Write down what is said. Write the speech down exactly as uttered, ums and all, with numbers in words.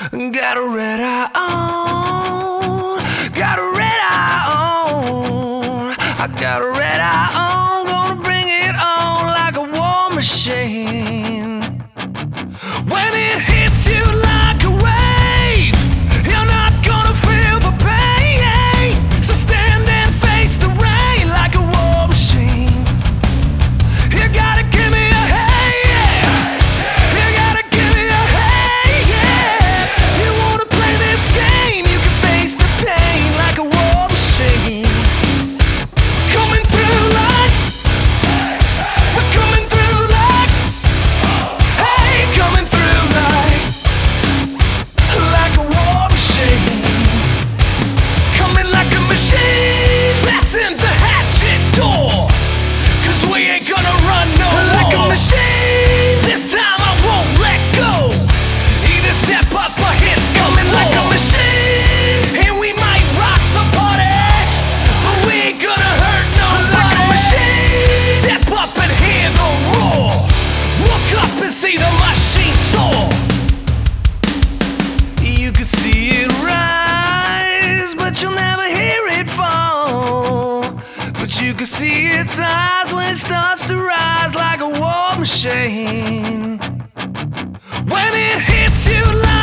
Got a red eye on, got a red eye on. I got a red eye on, gonna bring it on like a war machine. When it hits you like a wave, you're not gonna feel the pain. So stand and face the rain like a war machine. You gotta give me a hey, yeah. You gotta give me a hey, yeah. You wanna play this game, you can face the pain like a war machine. Coming through like, we're coming through like, hey, coming through like, like a war machine. Coming like a machine, fasten the hatchet door, 'cause we ain't gonna run no more. Like a machine, this time I won't let go. Either step up or hit the Coming floor. Like a machine, and we might rock the party, but we ain't gonna hurt nobody. Like a machine, step up and hear the roar. Look up and see the machine soar. You can see it rise, but you'll never hear it fall. But you can see its eyes when it starts to rise like a war machine. When it hits you like